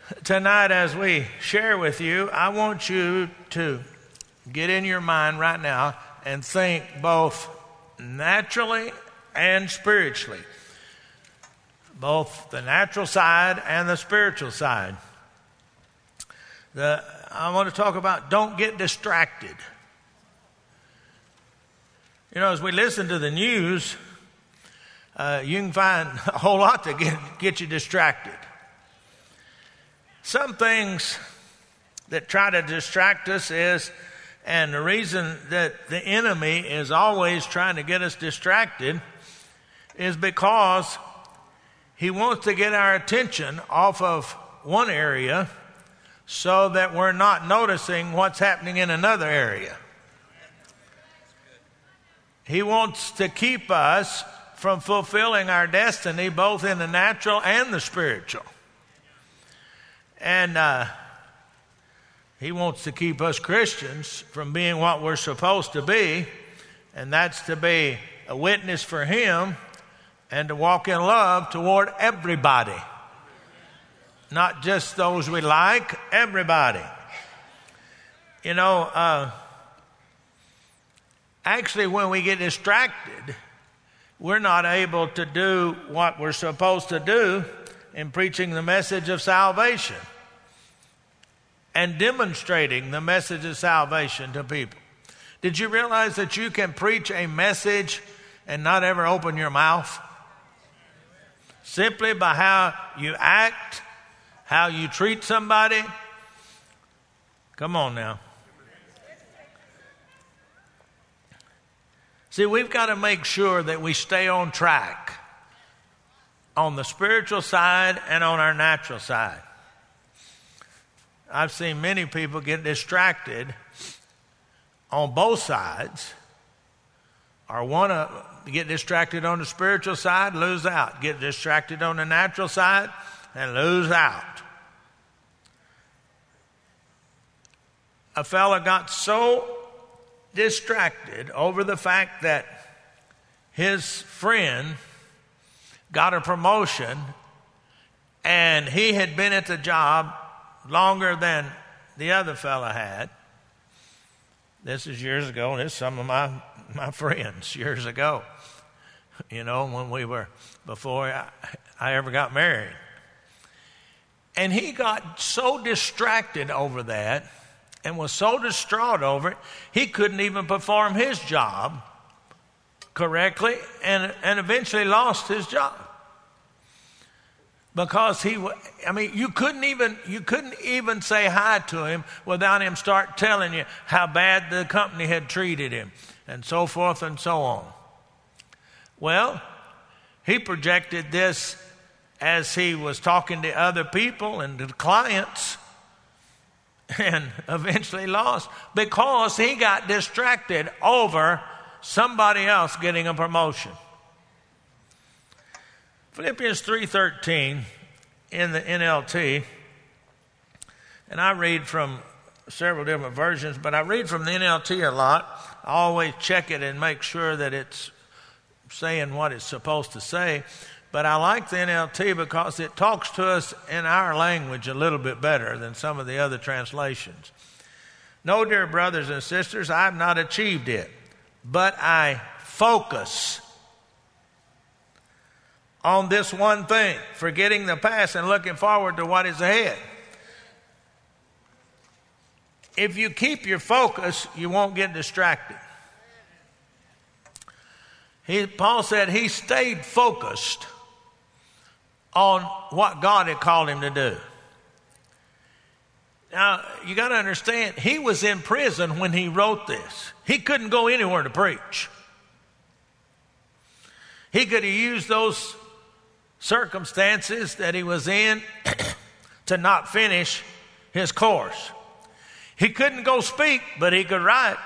Tonight, as we share with you, I want you to get in your mind right now and think both naturally and spiritually. Both the natural side and the spiritual side. I want to talk about don't get distracted. You know, as we listen to the news, you can find a whole lot to get you distracted. Some things that try to distract us and the reason that the enemy is always trying to get us distracted is because he wants to get our attention off of one area so that we're not noticing what's happening in another area. He wants to keep us from fulfilling our destiny both in the natural and the spiritual. And he wants to keep us Christians from being what we're supposed to be, and that's to be a witness for him and to walk in love toward everybody. Not just those we like, everybody. You know, actually when we get distracted, we're not able to do what we're supposed to do in preaching the message of salvation and demonstrating the message of salvation to people. Did you realize that you can preach a message and not ever open your mouth? Simply by how you act, how you treat somebody. Come on now. See, we've got to make sure that we stay on track on the spiritual side and on our natural side. I've seen many people get distracted on both sides, or want to get distracted on the spiritual side, lose out. Get distracted on the natural side and lose out. A fella got so distracted over the fact that his friend got a promotion and he had been at the job longer than the other fella had. This is years ago, and this is some of my friends years ago. You know, when we were, before I ever got married. And he got so distracted over that and was so distraught over it, he couldn't even perform his job correctly and eventually lost his job. Because you couldn't even say hi to him without him start telling you how bad the company had treated him and so forth and so on. Well, he projected this as he was talking to other people and to clients, and eventually lost because he got distracted over somebody else getting a promotion. Philippians 3:13 in the NLT, and I read from several different versions, but I read from the NLT a lot. I always check it and make sure that it's saying what it's supposed to say. But I like the NLT because it talks to us in our language a little bit better than some of the other translations. No, dear brothers and sisters, I have not achieved it, but I focus on this one thing, forgetting the past and looking forward to what is ahead. If you keep your focus, you won't get distracted. Paul said he stayed focused on what God had called him to do. Now, you got to understand, he was in prison when he wrote this. He couldn't go anywhere to preach. He could have used those circumstances that he was in to not finish his course. He couldn't go speak, but he could write.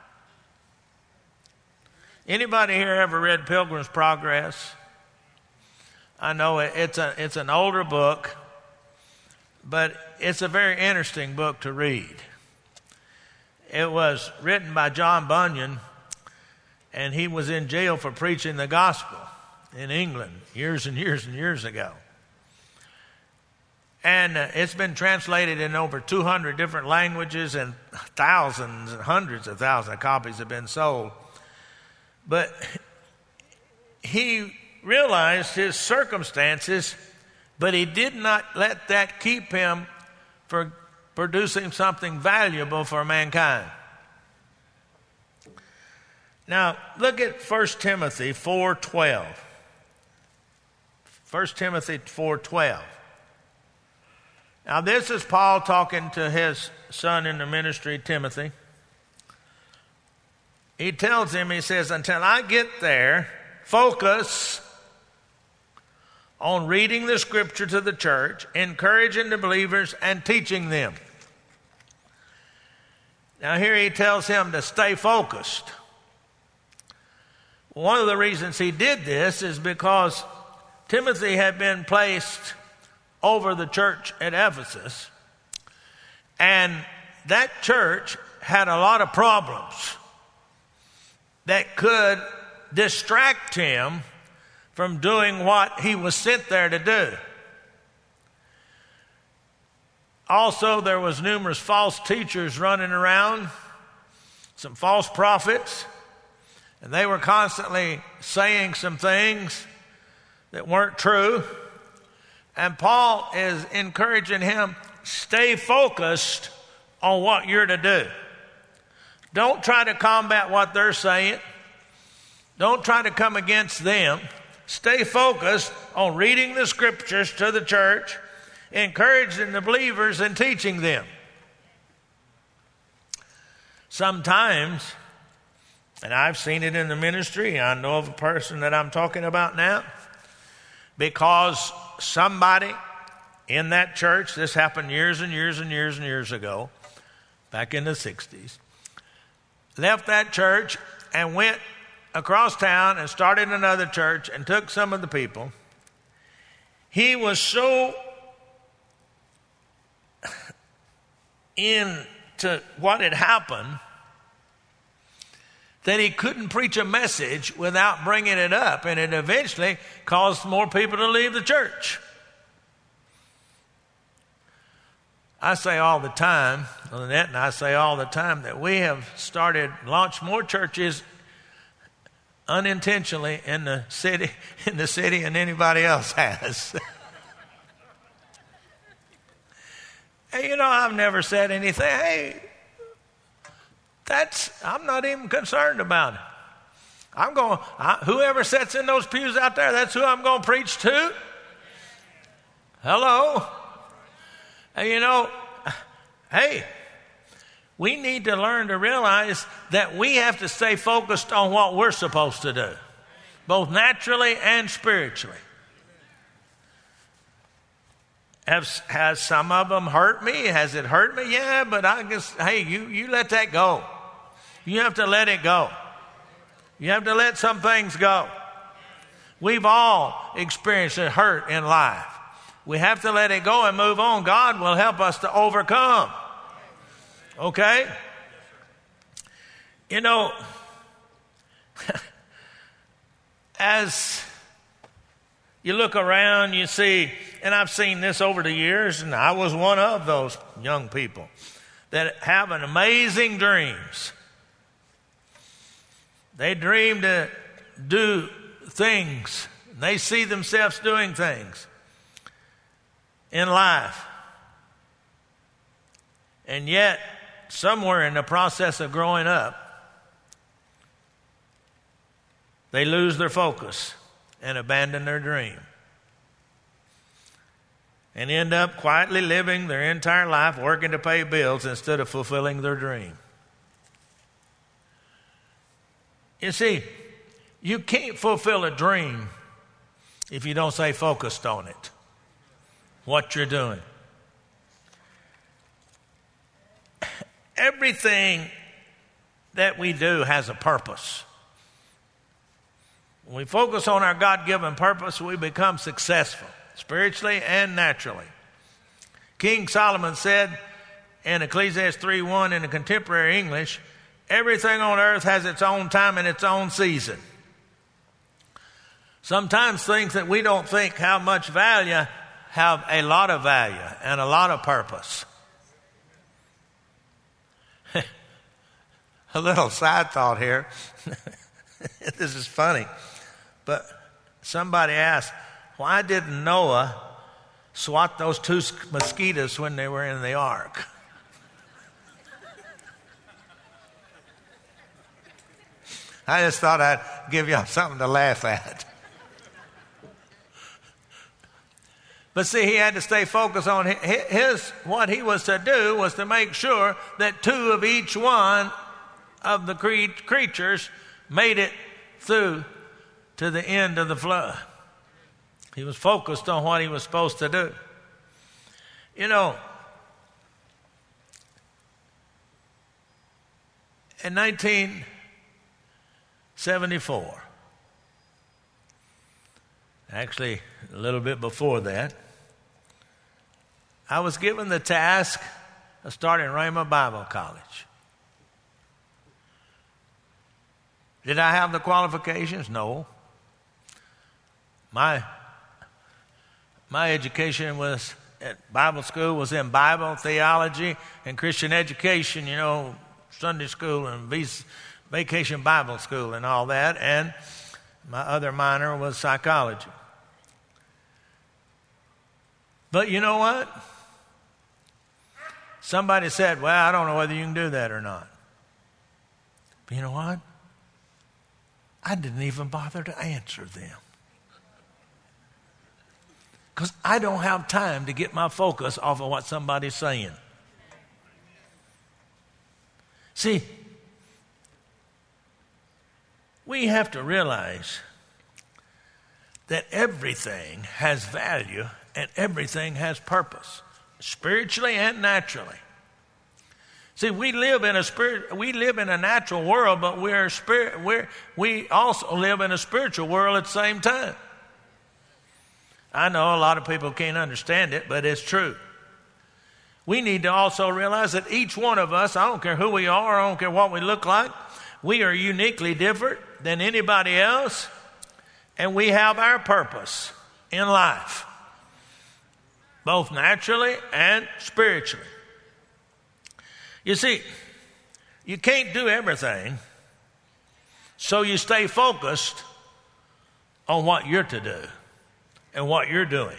Anybody here ever read Pilgrim's Progress? I know it's an older book, but it's a very interesting book to read. It was written by John Bunyan, and he was in jail for preaching the gospel in England years and years and years ago. And And it's been translated in over 200 different languages, and thousands and hundreds of thousands of copies have been sold. But he realized his circumstances, but he did not let that keep him from producing something valuable for mankind. Now, look at 1 Timothy 4:12. 1 Timothy 4:12. Now, this is Paul talking to his son in the ministry, Timothy. He tells him, he says, until I get there, focus on reading the scripture to the church, encouraging the believers, and teaching them. Now, here he tells him to stay focused. One of the reasons he did this is because Timothy had been placed over the church at Ephesus, and that church had a lot of problems that could distract him from doing what he was sent there to do. Also, there was numerous false teachers running around, some false prophets, and they were constantly saying some things that weren't true. And Paul is encouraging him, stay focused on what you're to do. Don't try to combat what they're saying. Don't try to come against them. Stay focused on reading the scriptures to the church, encouraging the believers and teaching them. Sometimes, and I've seen it in the ministry, I know of a person that I'm talking about now, because somebody in that church, this happened years and years and years and years ago, back in the 60s, left that church and went across town and started another church and took some of the people. He was so into what had happened that he couldn't preach a message without bringing it up, and it eventually caused more people to leave the church. I say all the time, Lynette and I say all the time, that we have launched more churches unintentionally in the city than anybody else has. Hey, I've never said anything. Hey, I'm not even concerned about it. Whoever sits in those pews out there, that's who I'm going to preach to. Hello. And hey, we need to learn to realize that we have to stay focused on what we're supposed to do, both naturally and spiritually. Has some of them hurt me? Has it hurt me? Yeah, but I guess, hey, you let that go. You have to let it go. You have to let some things go. We've all experienced a hurt in life. We have to let it go and move on. God will help us to overcome. Okay? As you look around, you see, and I've seen this over the years, and I was one of those young people that have an amazing dreams. They dream to do things. They see themselves doing things in life. And yet, somewhere in the process of growing up, they lose their focus and abandon their dream. And end up quietly living their entire life working to pay bills instead of fulfilling their dream. You see, you can't fulfill a dream if you don't stay focused on it, what you're doing. Everything that we do has a purpose. When we focus on our God-given purpose, we become successful, spiritually and naturally. King Solomon said in Ecclesiastes 3:1 in the contemporary English, everything on earth has its own time and its own season. Sometimes things that we don't think how much value have a lot of value and a lot of purpose. A little side thought here. This is funny. But somebody asked, why didn't Noah swat those 2 mosquitoes when they were in the ark? I just thought I'd give you something to laugh at. But see, he had to stay focused on what he was to do was to make sure that 2 of each one of the creatures made it through to the end of the flood. He was focused on what he was supposed to do. You know, in 1974, actually a little bit before that, I was given the task of starting Rhema Bible College. Did I have the qualifications? No. My education was at Bible school, was in Bible, theology, and Christian education, you know, Sunday school and vacation Bible school and all that. And my other minor was psychology. But you know what? Somebody said, well, I don't know whether you can do that or not. But you know what? I didn't even bother to answer them. Because I don't have time to get my focus off of what somebody's saying. See, we have to realize that everything has value and everything has purpose, spiritually and naturally. See, we live in a natural world, but we also live in a spiritual world at the same time. I know a lot of people can't understand it, but it's true. We need to also realize that each one of us, I don't care who we are, I don't care what we look like, we are uniquely different than anybody else, and we have our purpose in life, both naturally and spiritually. You see, you can't do everything, so you stay focused on what you're to do and what you're doing.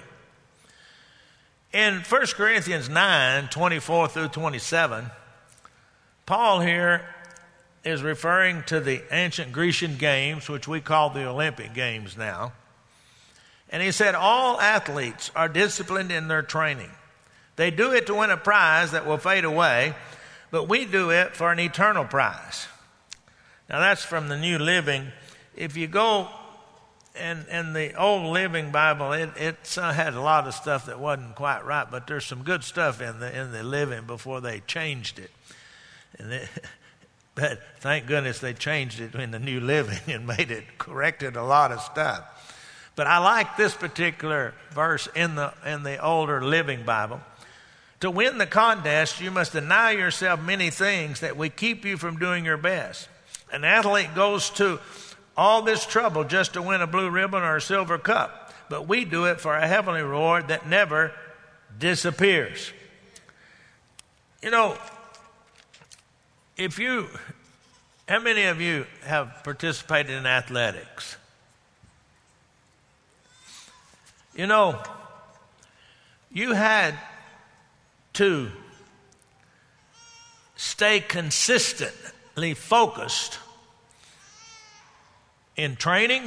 In 1 Corinthians 9, 24 through 27, Paul here is referring to the ancient Grecian games, which we call the Olympic Games now. And he said, all athletes are disciplined in their training. They do it to win a prize that will fade away, but we do it for an eternal prize. Now that's from the New Living. If you go in the Old Living Bible, it had a lot of stuff that wasn't quite right, but there's some good stuff in the Living before they changed it. But thank goodness they changed it in the New Living and corrected a lot of stuff. But I like this particular verse in the older Living Bible. To win the contest, you must deny yourself many things that will keep you from doing your best. An athlete goes to all this trouble just to win a blue ribbon or a silver cup, but we do it for a heavenly reward that never disappears. You know, how many of you have participated in athletics? You know, you had to stay consistently focused in training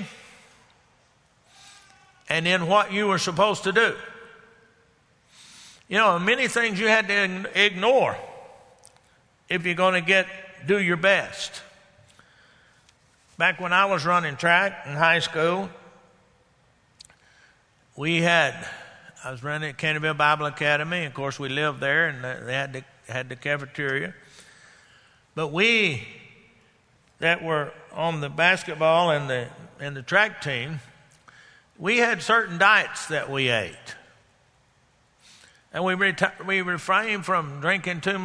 and in what you were supposed to do. You know, many things you had to ignore if you're going to do your best. Back when I was running track in high school, I was running at Canterville Bible Academy. Of course, we lived there, and they had the cafeteria. But we that were on the basketball and the track team, we had certain diets that we ate, and we refrained from drinking too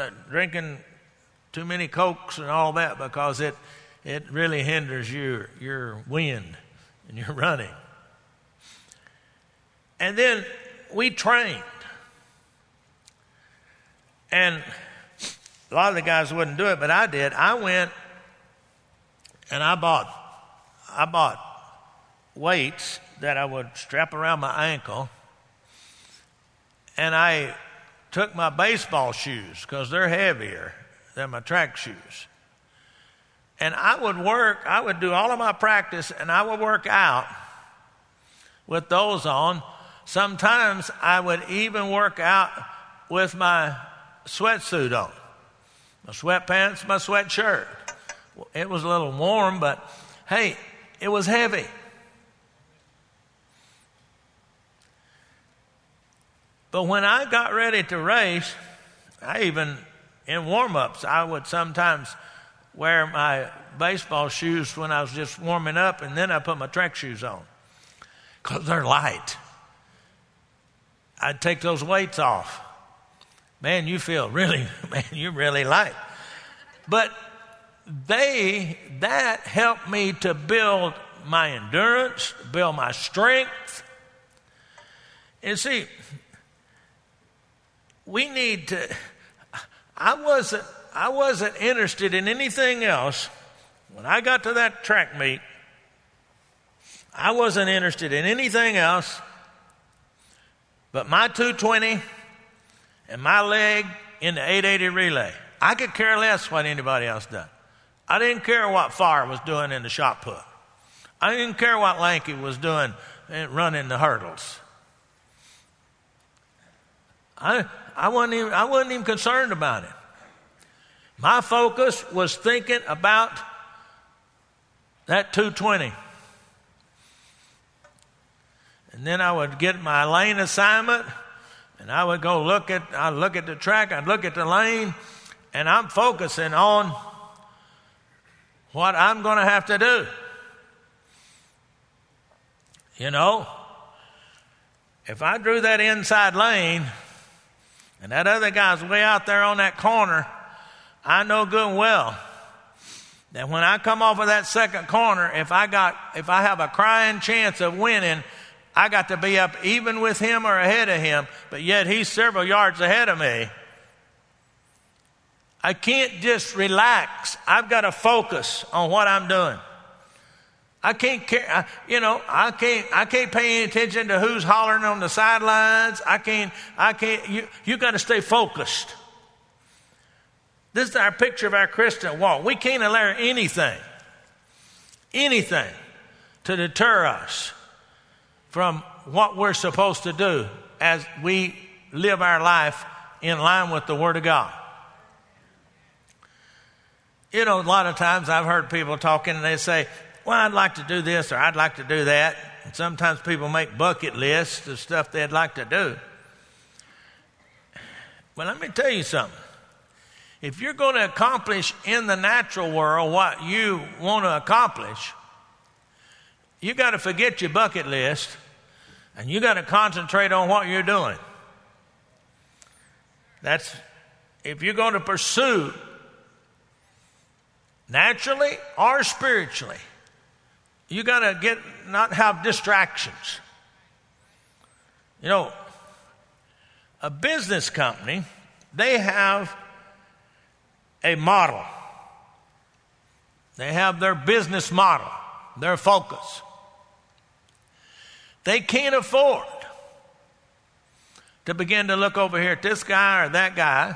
many Cokes and all that, because it really hinders your wind and your running. And then we trained. And a lot of the guys wouldn't do it, but I did. I went and I bought weights that I would strap around my ankle, and I took my baseball shoes because they're heavier than my track shoes. And I would do all of my practice, and I would work out with those on. Sometimes I would even work out with my sweatsuit on, my sweatpants, my sweatshirt. It was a little warm, but hey, it was heavy. But when I got ready to race, in warm-ups, I would sometimes wear my baseball shoes when I was just warming up, and then I put my track shoes on because they're light. I'd take those weights off. Man, you're really light. But that helped me to build my endurance, build my strength. And see, I wasn't interested in anything else. When I got to that track meet, I wasn't interested in anything else but my 220 and my leg in the 880 relay. I could care less what anybody else done. I didn't care what Farr was doing in the shot put. I didn't care what Lanky was doing running the hurdles. I wasn't even concerned about it. My focus was thinking about that 220. And then I would get my lane assignment, and I would I'd look at the track, I'd look at the lane, and I'm focusing on what I'm going to have to do. You know, if I drew that inside lane and that other guy's way out there on that corner, I know good and well that when I come off of that second corner, if I have a crying chance of winning, I got to be up even with him or ahead of him, but yet he's several yards ahead of me. I can't just relax. I've got to focus on what I'm doing. I can't care, I can't pay any attention to who's hollering on the sidelines. You got to stay focused. This is our picture of our Christian walk. We can't allow anything to deter us from what we're supposed to do as we live our life in line with the Word of God. You know, a lot of times I've heard people talking and they say, well, I'd like to do this or I'd like to do that. And sometimes people make bucket lists of stuff they'd like to do. But let me tell you something. If you're going to accomplish in the natural world what you want to accomplish, you got to forget your bucket list and you got to concentrate on what you're doing. That's if you're going to pursue naturally or spiritually, you got to not have distractions. You know, a business company, they have a model. They have their business model, their focus. They can't afford to begin to look over here at this guy or that guy.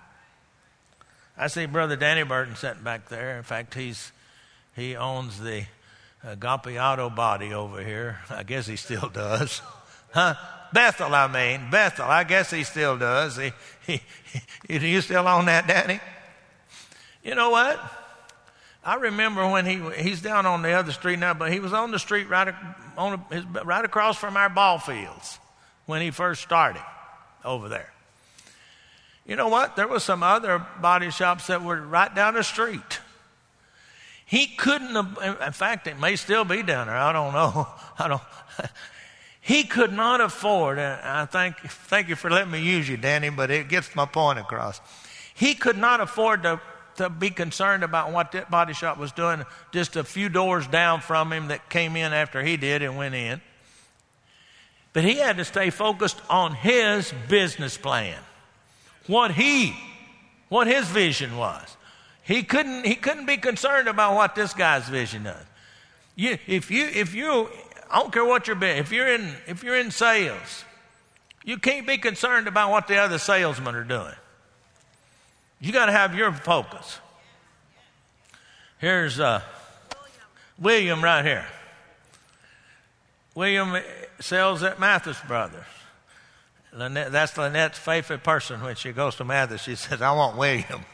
I see Brother Danny Burton sitting back there. In fact, he owns the Agape Auto Body over here. I guess he still does. Bethel, I guess he still does. You still own that, Danny? You know what? I remember when he's down on the other street now, but he was on the street right across from our ball fields when he first started over there. You know what? There was some other body shops that were right down the street. He couldn't have, in fact, it may still be down there. I don't know. He could not afford, and I thank you for letting me use you, Danny, but it gets my point across. He could not afford to be concerned about what that body shop was doing just a few doors down from him that came in after he did and went in. But he had to stay focused on his business plan, what his vision was. He couldn't be concerned about what this guy's vision is. If you, I don't care what you're doing. If you're in sales, you can't be concerned about what the other salesmen are doing. You got to have your focus. Here's William right here. William sells at Mathis Brothers. That's Lynette's favorite person when she goes to Mathis. She says, I want William.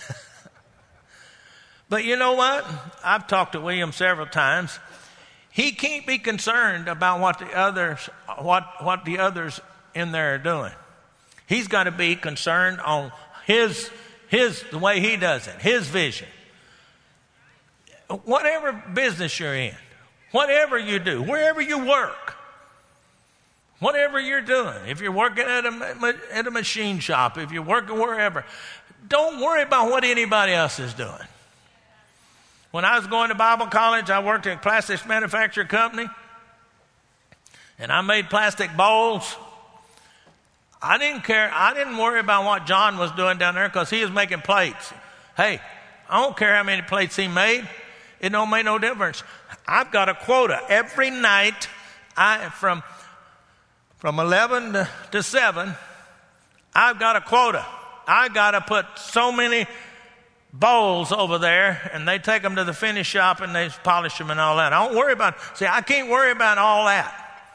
But you know what? I've talked to William several times. He can't be concerned about what the others in there are doing. He's got to be concerned on his the way he does it, his vision. Whatever business you're in, whatever you do, wherever you work, whatever you're doing, if you're working at a machine shop, if you're working wherever, don't worry about what anybody else is doing. When I was going to Bible college, I worked at a plastics manufacturing company, and I made plastic bowls. I didn't care. I didn't worry about what John was doing down there because he was making plates. Hey, I don't care how many plates he made. It don't make no difference. I've got a quota. Every night, from 11 to 7, I've got a quota. I got to put so many bowls over there, and they take them to the finish shop and they polish them and all that. I don't worry about. See, I can't worry about all that.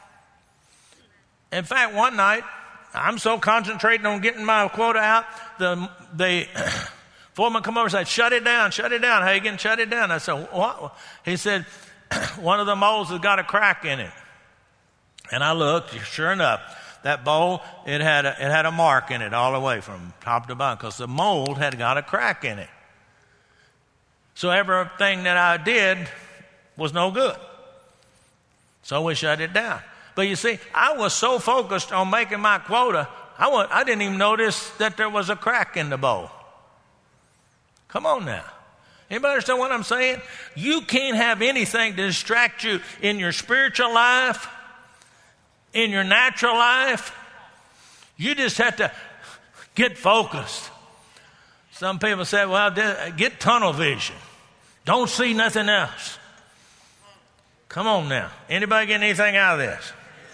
In fact, one night, I'm so concentrating on getting my quota out, the foreman come over and said, shut it down, Hagen, shut it down. I said, what? He said, one of the molds has got a crack in it. And I looked, sure enough, that bowl, it had a mark in it all the way from top to bottom because the mold had got a crack in it. So everything that I did was no good. So we shut it down. But you see, I was so focused on making my quota, I didn't even notice that there was a crack in the bowl. Come on now. Anybody understand what I'm saying? You can't have anything to distract you in your spiritual life, in your natural life. You just have to get focused. Some people say, well, get tunnel vision. Don't see nothing else. Come on now. Anybody get anything out of this?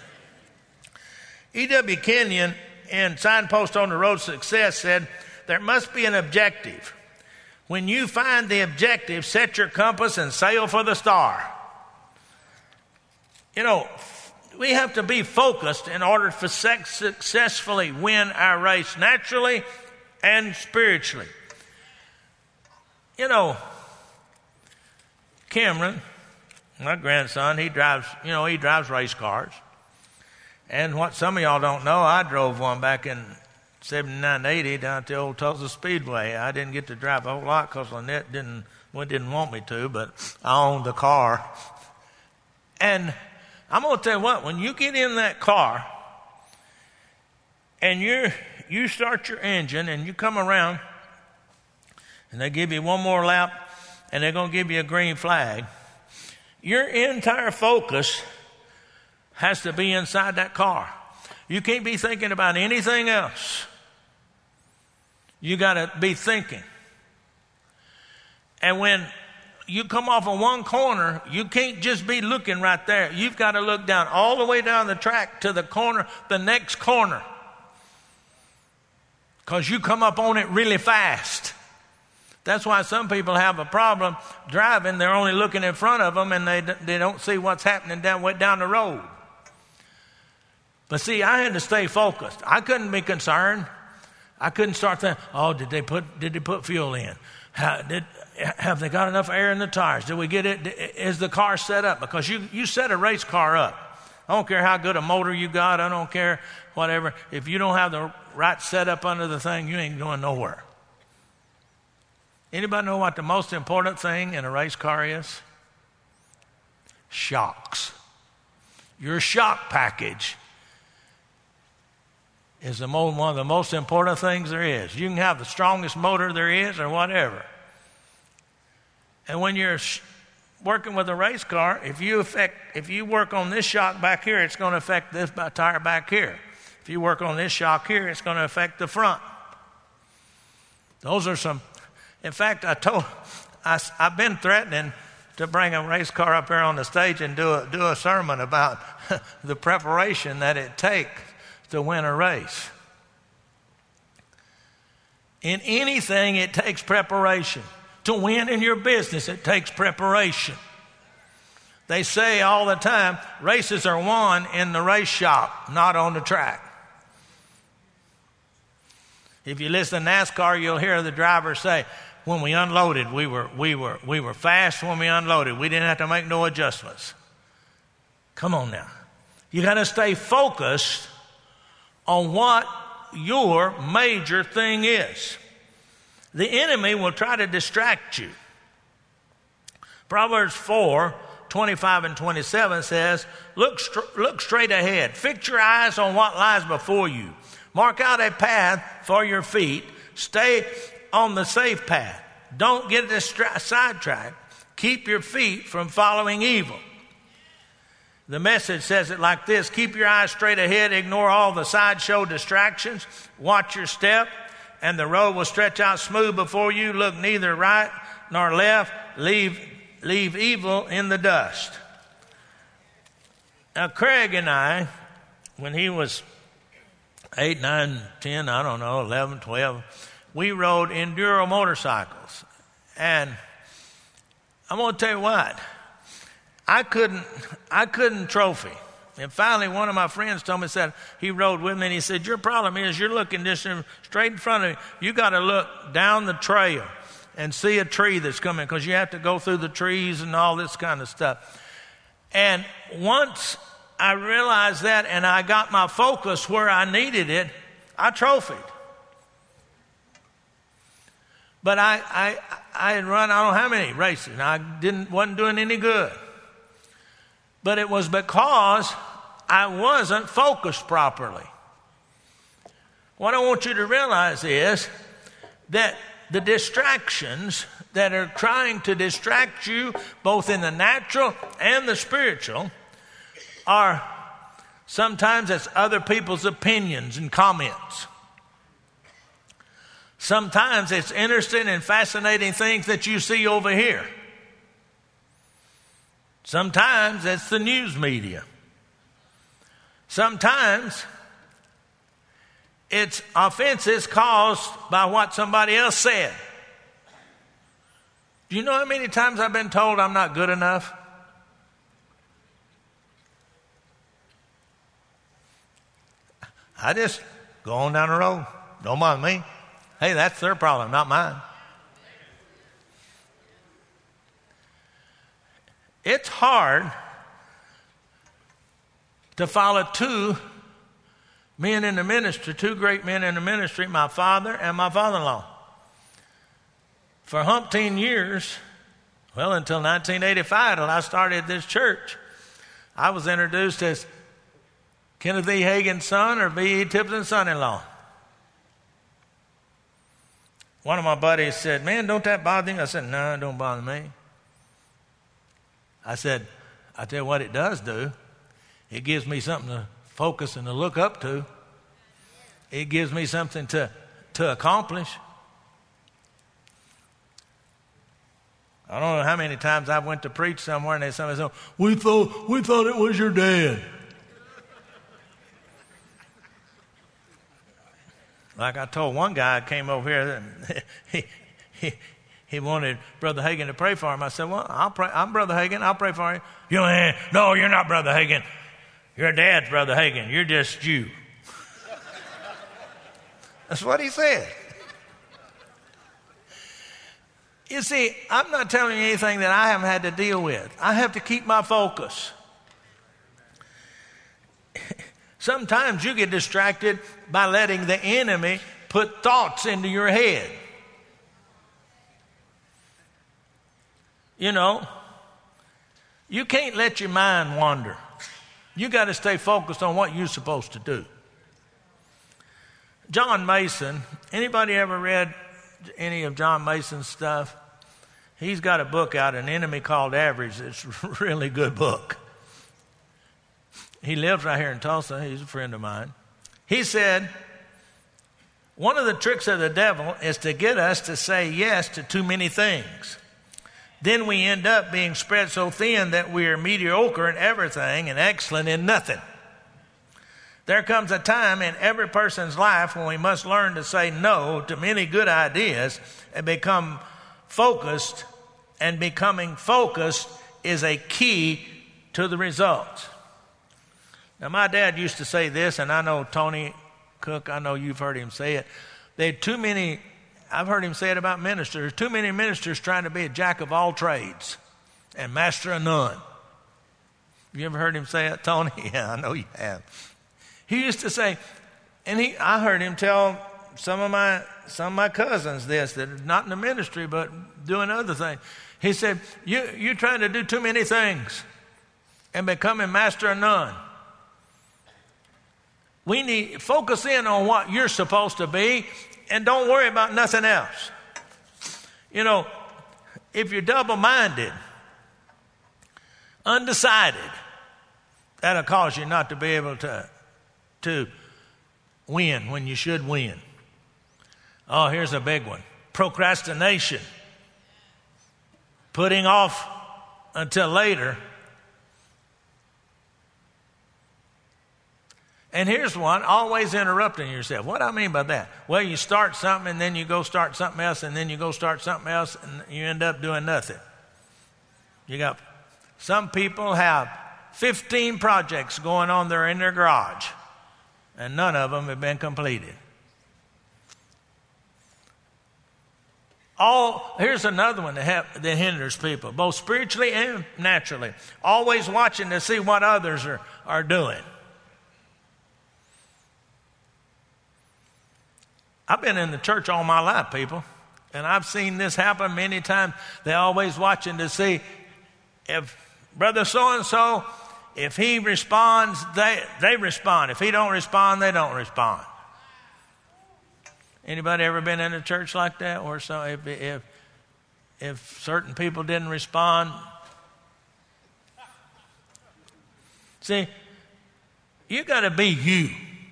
E.W. Kenyon in Signpost on the Road to Success said, there must be an objective. When you find the objective, set your compass and sail for the star. You know, we have to be focused in order to successfully win our race naturally and spiritually. You know, Cameron, my grandson, he drives race cars. And what some of y'all don't know, I drove one back in 79, 80 down to the old Tulsa Speedway. I didn't get to drive a whole lot because Lynette didn't want me to, but I owned the car. And I'm going to tell you what, when you get in that car and you start your engine and you come around and they give you one more lap and they're going to give you a green flag, your entire focus has to be inside that car. You can't be thinking about anything else. You got to be thinking. And when you come off of one corner, you can't just be looking right there. You've got to look down all the way down the track to the corner, the next corner. Because you come up on it really fast. That's why some people have a problem driving. They're only looking in front of them and they don't see what's happening down the road. But see, I had to stay focused. I couldn't be concerned. I couldn't start thinking, oh, did they put fuel in? Have they got enough air in the tires? Did we get it? Is the car set up? Because you set a race car up. I don't care how good a motor you got. I don't care whatever. If you don't have the right setup under the thing, you ain't going nowhere. Anybody know what the most important thing in a race car is? Shocks. Your shock package is one of the most important things there is. You can have the strongest motor there is or whatever. And when working with a race car, if you work on this shock back here, it's going to affect this tire back here. If you work on this shock here, it's going to affect the front. Those are some. In fact, I've been threatening to bring a race car up here on the stage and do a sermon about the preparation that it takes to win a race. In anything, it takes preparation. To win in your business, it takes preparation. They say all the time, races are won in the race shop, not on the track. If you listen to NASCAR, you'll hear the driver say, when we unloaded, we were fast when we unloaded. We didn't have to make no adjustments. Come on now. You got to stay focused on what your major thing is. The enemy will try to distract you. Proverbs 4:25 and 27 says, look straight ahead. Fix your eyes on what lies before you. Mark out a path for your feet. Stay on the safe path. Don't get sidetracked. Keep your feet from following evil. The Message says it like this: keep your eyes straight ahead. Ignore all the sideshow distractions. Watch your step, and the road will stretch out smooth before you. Look neither right nor left. Leave evil in the dust. Now, Craig and I, when he was 8, 9, 10, 11, 12, we rode enduro motorcycles. And I'm going to tell you what, I couldn't trophy. And finally, one of my friends told me, said, he rode with me, and he said, your problem is you're looking just straight in front of you. You got to look down the trail and see a tree that's coming, because you have to go through the trees and all this kind of stuff. And once I realized that and I got my focus where I needed it, I trophied. But I had run, I don't know how many races, and I wasn't doing any good. But it was because I wasn't focused properly. What I want you to realize is that the distractions that are trying to distract you, both in the natural and the spiritual, are sometimes it's other people's opinions and comments. Sometimes it's interesting and fascinating things that you see over here. Sometimes it's the news media. Sometimes it's offenses caused by what somebody else said. Do you know how many times I've been told I'm not good enough? I just go on down the road. Don't bother me. Hey, that's their problem, not mine. It's hard to follow two men in the ministry, two great men in the ministry, my father and my father-in-law. For umpteen years, well, until 1985, when I started this church, I was introduced as Kenneth E. Hagin's son or B.E. Tipton's son-in-law. One of my buddies said, man, don't that bother you? I said, no, it don't bother me. I said, I tell you what it does do. It gives me something to focus and to look up to. It gives me something to accomplish. I don't know how many times I went to preach somewhere and somebody said, we thought it was your dad. Like I told one guy who came over here, he wanted Brother Hagin to pray for him. I said, well, I'll pray. I'm Brother Hagin. I'll pray for you. No, you're not Brother Hagin. Your dad's Brother Hagin. You're just you. That's what he said. You see, I'm not telling you anything that I haven't had to deal with. I have to keep my focus. Sometimes you get distracted by letting the enemy put thoughts into your head. You know, you can't let your mind wander. You got to stay focused on what you're supposed to do. John Mason, anybody ever read any of John Mason's stuff? He's got a book out, An Enemy Called Average. It's a really good book. He lives right here in Tulsa. He's a friend of mine. He said, one of the tricks of the devil is to get us to say yes to too many things. Then we end up being spread so thin that we are mediocre in everything and excellent in nothing. There comes a time in every person's life when we must learn to say no to many good ideas and become focused, and becoming focused is a key to the results. Now, my dad used to say this, and I know Tony Cook, I know you've heard him say it. I've heard him say it about ministers. Too many ministers trying to be a jack of all trades and master of none. You ever heard him say it, Tony? Yeah, I know you have. He used to say, and I heard him tell some of my cousins this, that are not in the ministry but doing other things. He said, you're trying to do too many things and becoming master of none. We need focus in on what you're supposed to be and don't worry about nothing else. You know, if you're double-minded, undecided, that'll cause you not to be able to win when you should win. Oh, here's a big one. Procrastination. Putting off until later. And here's one, always interrupting yourself. What do I mean by that? Well, you start something and then you go start something else and then you go start something else and you end up doing nothing. Some people have 15 projects going on there in their garage and none of them have been completed. Here's another one that hinders people, both spiritually and naturally. Always watching to see what others are doing. I've been in the church all my life, people, and I've seen this happen many times. They're always watching to see if brother so-and-so, if he responds, they respond. If he don't respond, they don't respond. Anybody ever been in a church like that? Or so if certain people didn't respond? See, you got to be you.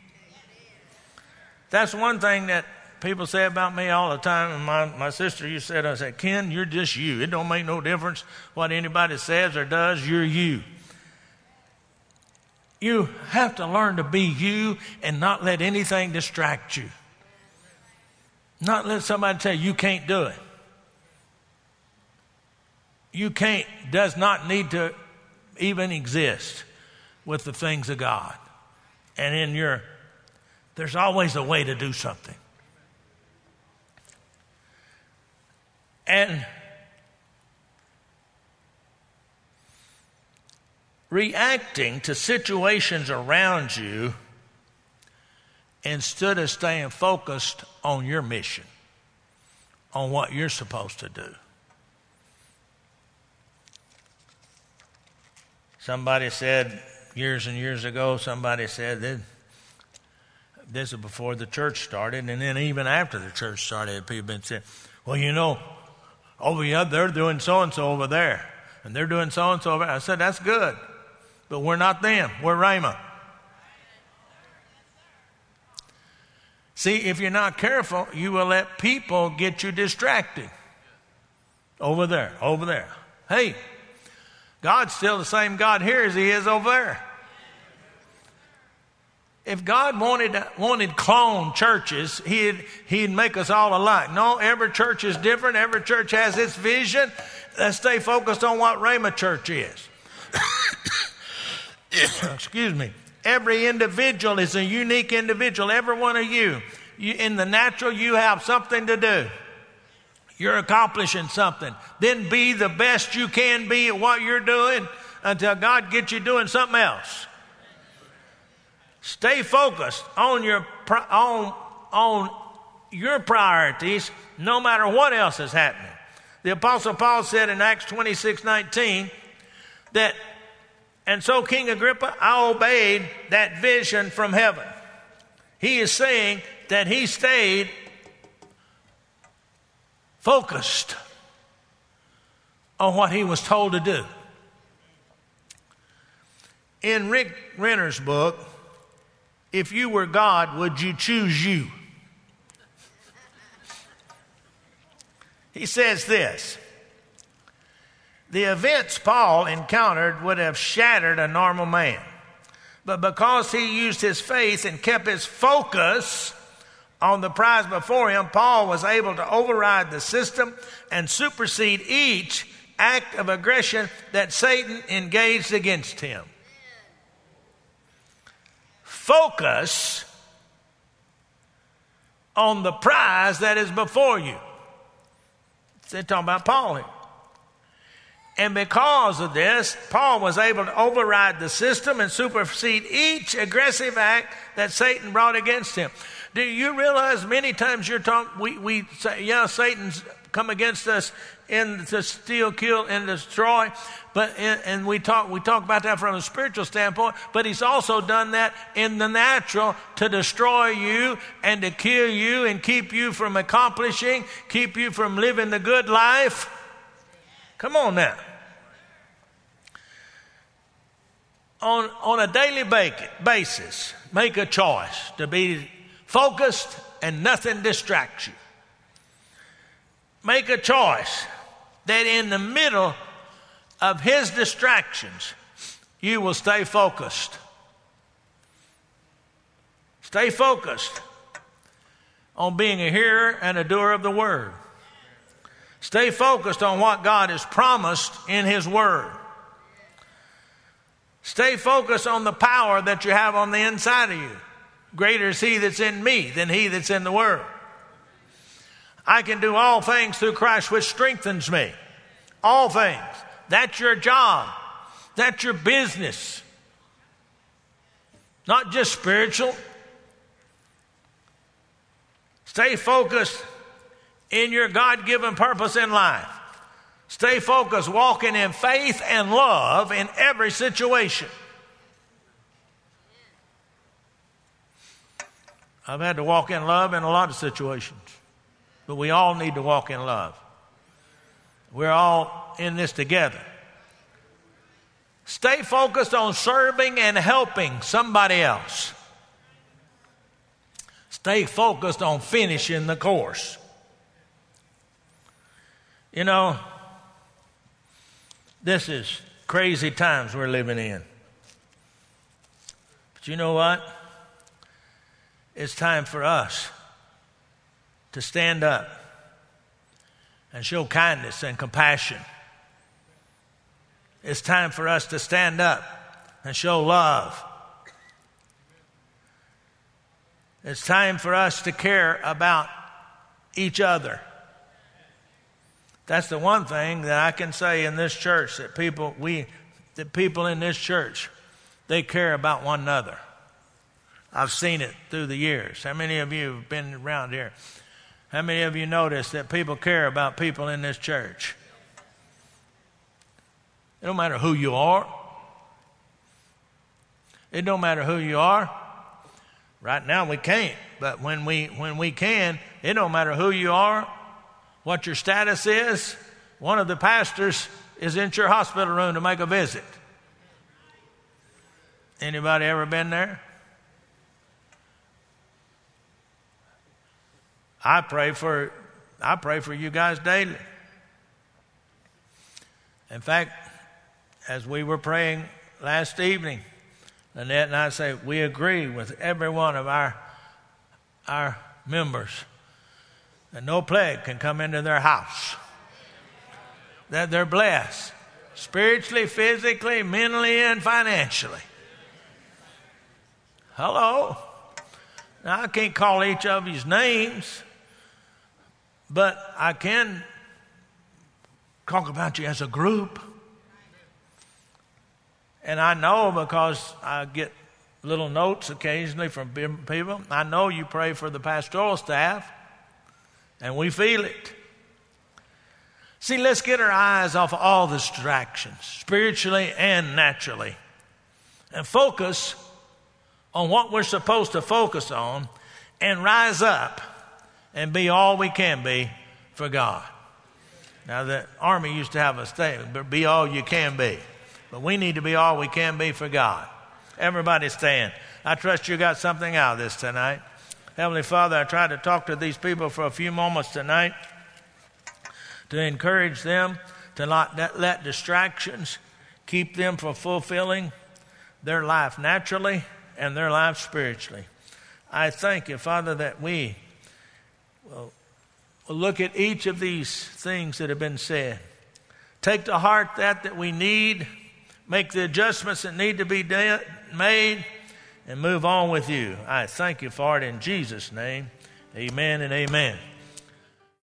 That's one thing that people say about me all the time. And my sister used to say, I said, Ken, you're just you. It don't make no difference what anybody says or does. You're you. You have to learn to be you and not let anything distract you. Not let somebody tell you can't do it. You can't, does not need to even exist with the things of God. And there's always a way to do something. And reacting to situations around you instead of staying focused on your mission, on what you're supposed to do. Somebody said years and years ago, this is before the church started, and then even after the church started, people have been saying, well, you know, over here, they're doing so-and-so over there, and they're doing so-and-so over there. I said, that's good, but we're not them. We're Rhema. See, if you're not careful, you will let people get you distracted. Over there. Hey, God's still the same God here as he is over there. If God wanted clone churches, he'd make us all alike. No, every church is different. Every church has its vision. Let's stay focused on what Rhema Church is. Excuse me. Every individual is a unique individual. Every one of you. In the natural, you have something to do. You're accomplishing something. Then be the best you can be at what you're doing until God gets you doing something else. Stay focused on your priorities no matter what else is happening. The Apostle Paul said in Acts 26:19 that, and so King Agrippa, I obeyed that vision from heaven. He is saying that he stayed focused on what he was told to do. In Rick Renner's book, If You Were God, Would You Choose You? He says this: the events Paul encountered would have shattered a normal man. But because he used his faith and kept his focus on the prize before him, Paul was able to override the system and supersede each act of aggression that Satan engaged against him. Focus on the prize that is before you. They're talking about Paul here. And because of this, Paul was able to override the system and supersede each aggressive act that Satan brought against him. Do you realize many times we say, yeah, Satan's come against us to steal, kill, and destroy. And we talk about that from a spiritual standpoint, but he's also done that in the natural to destroy you and to kill you and keep you from accomplishing, keep you from living the good life. Come on now. On a daily basis, make a choice to be focused and nothing distracts you. Make a choice that in the middle of his distractions, you will stay focused. Stay focused on being a hearer and a doer of the word. Stay focused on what God has promised in his word. Stay focused on the power that you have on the inside of you. Greater is he that's in me than he that's in the world. I can do all things through Christ which strengthens me. All things. That's your job. That's your business. Not just spiritual. Stay focused in your God-given purpose in life. Stay focused, walking in faith and love in every situation. I've had to walk in love in a lot of situations, but we all need to walk in love. We're all in this together. Stay focused on serving and helping somebody else. Stay focused on finishing the course. You know, this is crazy times we're living in. But you know what? It's time for us to stand up and show kindness and compassion. It's time for us to stand up and show love. It's time for us to care about each other. That's the one thing that I can say in this church, that people in this church, they care about one another. I've seen it through the years. How many of you have been around here? How many of you notice that people care about people in this church? It don't matter who you are. It don't matter who you are. Right now we can't, but when we can, it don't matter who you are, what your status is. One of the pastors is in your hospital room to make a visit. Anybody ever been there? I pray for you guys daily. In fact, as we were praying last evening, Lynette and I say we agree with every one of our members that no plague can come into their house. That they're blessed spiritually, physically, mentally, and financially. Hello? Now, I can't call each of you's names, but I can talk about you as a group. And I know, because I get little notes occasionally from people, I know you pray for the pastoral staff, and we feel it. See, let's get our eyes off of all the distractions, spiritually and naturally, and focus on what we're supposed to focus on, and rise up and be all we can be for God. Now, the Army used to have a statement, be all you can be. But we need to be all we can be for God. Everybody stand. I trust you got something out of this tonight. Heavenly Father, I tried to talk to these people for a few moments tonight to encourage them to not let distractions keep them from fulfilling their life naturally and their life spiritually. I thank you, Father, that we will look at each of these things that have been said. Take to heart that we need, make the adjustments that need to be made, and move on with you. I thank you for it in Jesus' name. Amen and amen.